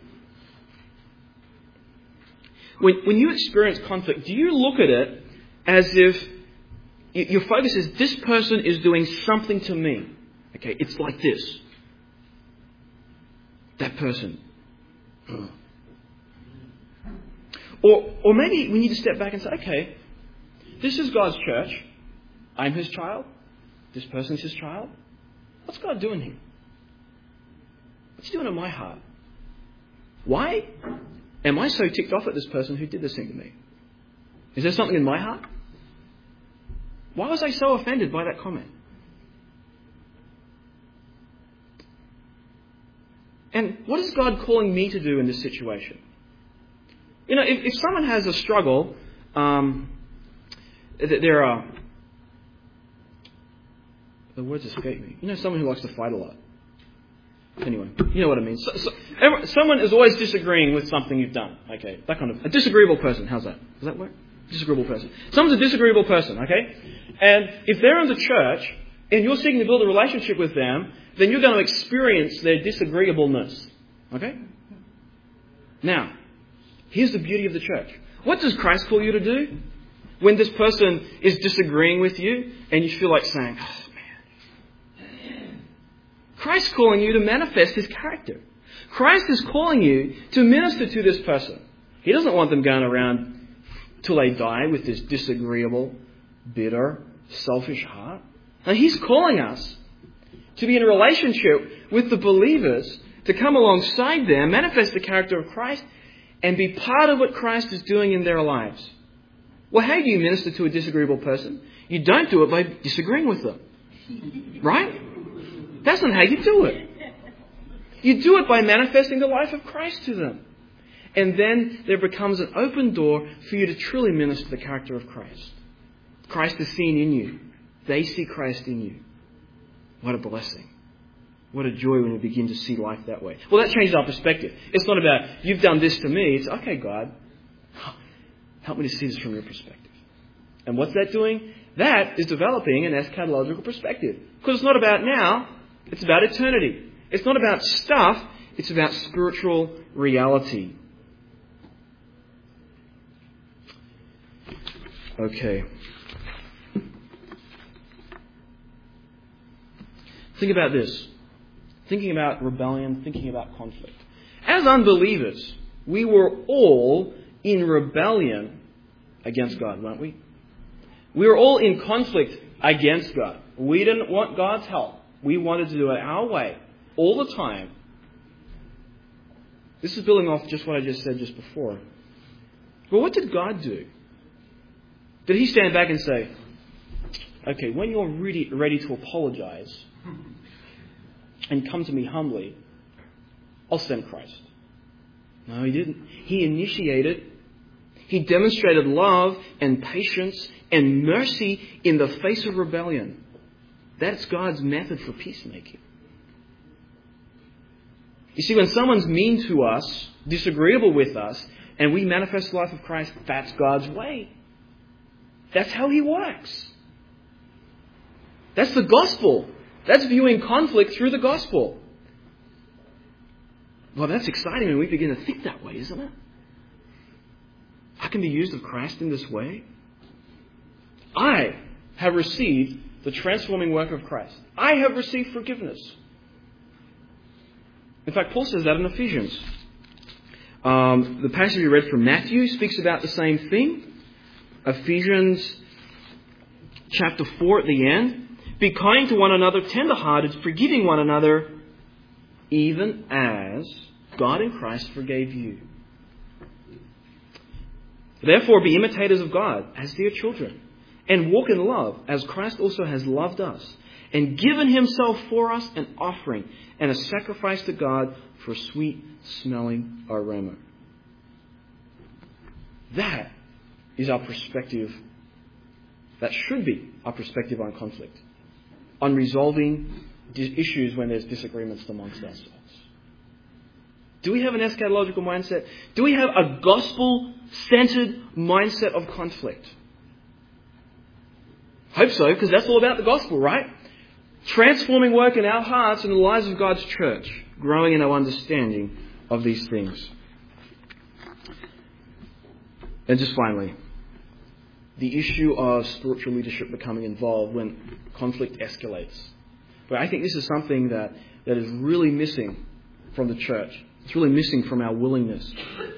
When, when you experience conflict, do you look at it as if your focus is, this person is doing something to me? Okay, it's like this. That person. Or, or maybe we need to step back and say, okay, this is God's church. I'm His child. This person's His child. What's God doing here? What's He doing in my heart? Why am I so ticked off at this person who did this thing to me? Is there something in my heart? Why was I so offended by that comment? And what is God calling me to do in this situation? You know, if, if someone has a struggle, um, there are... The words escape me. You know, someone who likes to fight a lot. Anyway, you know what I mean. So, so, everyone, someone is always disagreeing with something you've done. Okay, that kind of... A disagreeable person. How's that? Does that work? Disagreeable person. Someone's a disagreeable person, okay? And if they're in the church and you're seeking to build a relationship with them, then you're going to experience their disagreeableness. Okay? Now, here's the beauty of the church. What does Christ call you to do? When this person is disagreeing with you and you feel like saying, oh man. Christ's calling you to manifest His character. Christ is calling you to minister to this person. He doesn't want them going around till they die with this disagreeable, bitter, selfish heart. Now He's calling us to be in a relationship with the believers, to come alongside them, manifest the character of Christ, and be part of what Christ is doing in their lives. Well, how do you minister to a disagreeable person? You don't do it by disagreeing with them. Right? That's not how you do it. You do it by manifesting the life of Christ to them. And then there becomes an open door for you to truly minister the character of Christ. Christ is seen in you. They see Christ in you. What a blessing. What a joy when we begin to see life that way. Well, that changes our perspective. It's not about, you've done this to me. It's, okay, God, Help me to see this from your perspective. And what's that doing? That is developing an eschatological perspective. Because it's not about now, it's about eternity. It's not about stuff, it's about spiritual reality. Okay. Think about this. Thinking about rebellion, thinking about conflict. As unbelievers, we were all in rebellion against God, weren't we? We were all in conflict against God. We didn't want God's help. We wanted to do it our way all the time. This is building off just what I just said just before. But what did God do? Did he stand back and say, okay, when you're ready, ready to apologize and come to me humbly, I'll send Christ? No, he didn't. He initiated, he demonstrated love and patience and mercy in the face of rebellion. That's God's method for peacemaking. You see, when someone's mean to us, disagreeable with us, and we manifest the life of Christ, that's God's way. That's how he works. That's the gospel. That's viewing conflict through the gospel. Well, that's exciting when we begin to think that way, isn't it? I can be used of Christ in this way. I have received the transforming work of Christ. I have received forgiveness. In fact, Paul says that in Ephesians. Um, the passage we read from Matthew speaks about the same thing. Ephesians chapter four at the end. Be kind to one another, tender-hearted, forgiving one another, even as God in Christ forgave you. Therefore, be imitators of God as dear children, and walk in love as Christ also has loved us, and given himself for us an offering and a sacrifice to God for sweet-smelling aroma. That is our perspective. That should be our perspective on conflict, on resolving issues when there's disagreements amongst ourselves. Do we have an eschatological mindset? Do we have a gospel-centered mindset of conflict? Hope so, because that's all about the gospel, right? Transforming work in our hearts and the lives of God's church, growing in our understanding of these things. And just finally, the issue of spiritual leadership becoming involved when conflict escalates. But I think this is something that, that is really missing from the church. It's really missing from our willingness.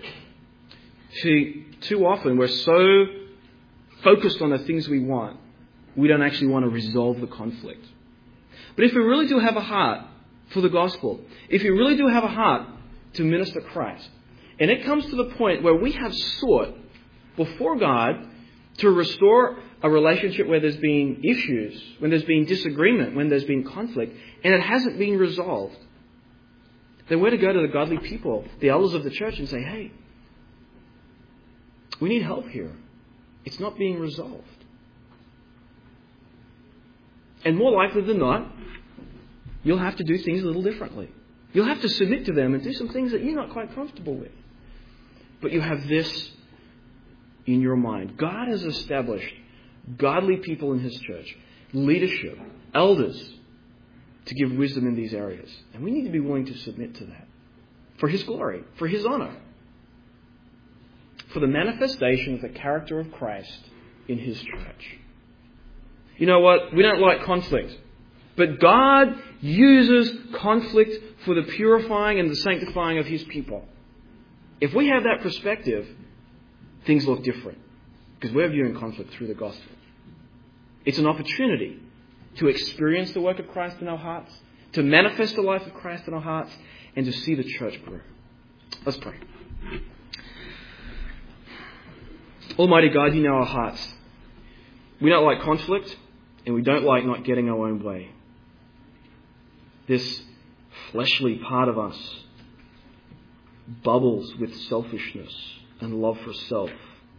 See, too often we're so focused on the things we want, we don't actually want to resolve the conflict. But if we really do have a heart for the gospel, if we really do have a heart to minister Christ, and it comes to the point where we have sought before God to restore a relationship where there's been issues, when there's been disagreement, when there's been conflict, and it hasn't been resolved, then we're to go to the godly people, the elders of the church, and say, hey, we need help here. It's not being resolved. And more likely than not, you'll have to do things a little differently. You'll have to submit to them and do some things that you're not quite comfortable with. But you have this in your mind. God has established godly people in his church, leadership, elders, to give wisdom in these areas. And we need to be willing to submit to that. For his glory, for his honor. For the manifestation of the character of Christ in his church. You know what? We don't like conflict. But God uses conflict for the purifying and the sanctifying of his people. If we have that perspective, things look different. Because we're viewing conflict through the gospel. It's an opportunity to experience the work of Christ in our hearts, to manifest the life of Christ in our hearts, and to see the church grow. Let's pray. Almighty God, you know our hearts. We don't like conflict, and we don't like not getting our own way. This fleshly part of us bubbles with selfishness and love for self.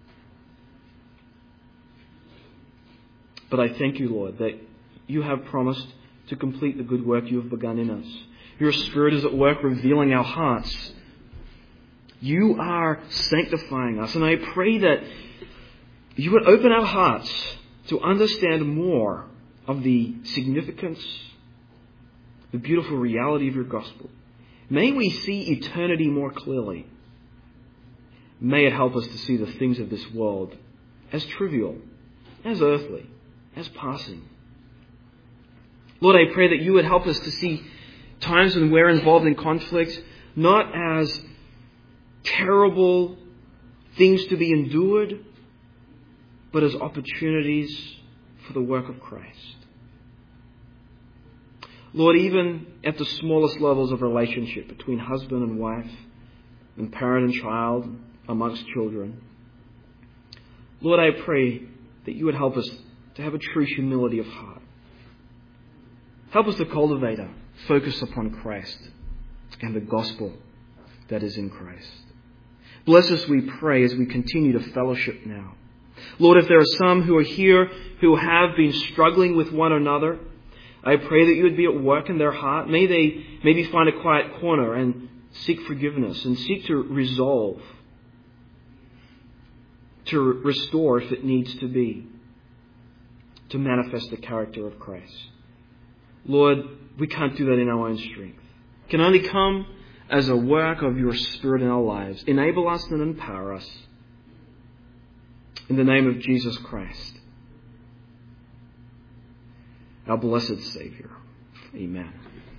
But I thank you, Lord, that you have promised to complete the good work you have begun in us. Your Spirit is at work revealing our hearts You are sanctifying us. And I pray that you would open our hearts to understand more of the significance, the beautiful reality of your gospel. May we see eternity more clearly. May it help us to see the things of this world as trivial, as earthly, as passing. Lord, I pray that you would help us to see times when we're involved in conflict not as terrible things to be endured, but as opportunities for the work of Christ. Lord, even at the smallest levels of relationship between husband and wife, and parent and child, amongst children, Lord, I pray that you would help us to have a true humility of heart. Help us to cultivate a focus upon Christ and the gospel that is in Christ. Bless us, we pray, as we continue to fellowship now. Lord, if there are some who are here who have been struggling with one another, I pray that you would be at work in their heart. May they maybe find a quiet corner and seek forgiveness and seek to resolve, to restore if it needs to be, to manifest the character of Christ. Lord, we can't do that in our own strength. It can only come as a work of your Spirit in our lives. Enable us and empower us. In the name of Jesus Christ, our blessed Savior. Amen.